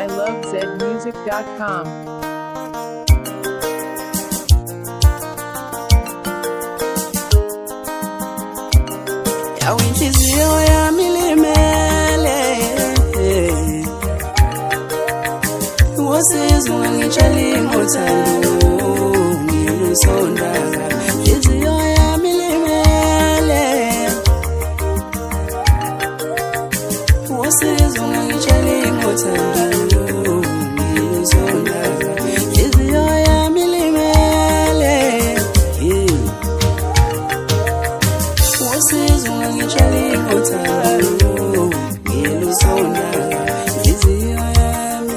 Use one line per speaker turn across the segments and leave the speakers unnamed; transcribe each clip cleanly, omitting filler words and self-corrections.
ilovezmusic.com.
Inhliziyo yami ilimele, usizo ungangitshali ngothando ngilusondaka. Inhliziyo yami ilimele, usizo ungangitshali ngothando ngilusondaka. Inhliziyo yami ilimele, usizo ungangitshali ngothando ngilusondaka. Inhliziyo yami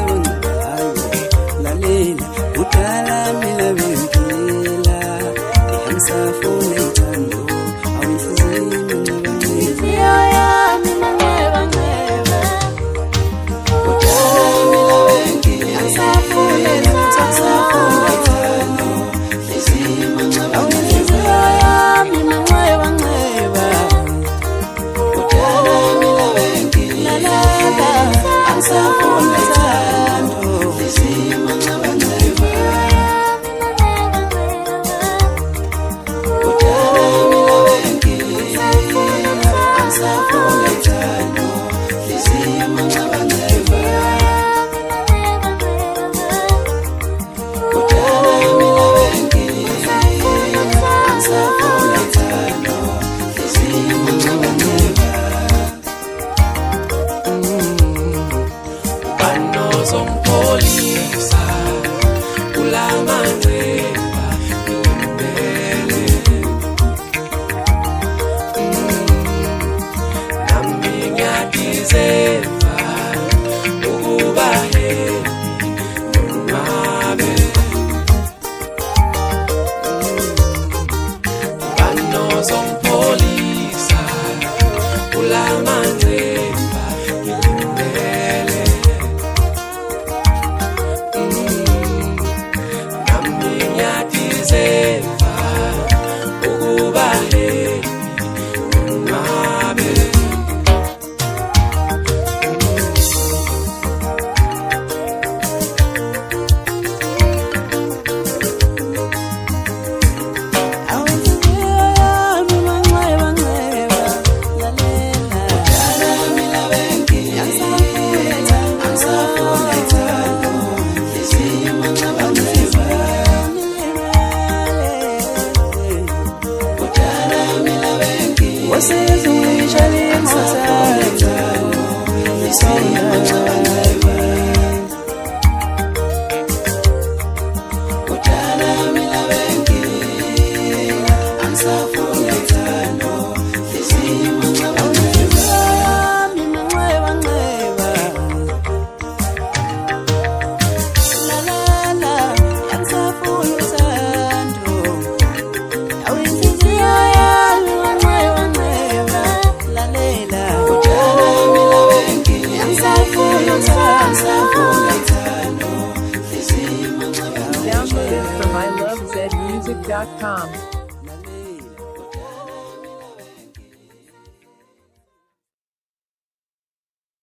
lalela udala mina bengila ngihamsafuna ithando awinhliziyo yami maneba ngeba udala mina bengila ngihamsafuna ithando awinhliziyo yami maneba ngeba udala mina bengila ngihamsafuna ithando
Zongipholisa kulamanxeba ngimbele nami ngiyadizeva ukuba happy nonwabe zongipholisa kulamanxeba ngimbele
usizo ungangitshali ngothando ngilusondaka. Udala mina bengila angisafuna ithando awinhliziyo yami manxeba nxeba lalala angisafuna ithando awinhliziyo yami manxeba nxeba lalela udala mina bengila angisafuna ithando
Download it from ilovezmusic.com.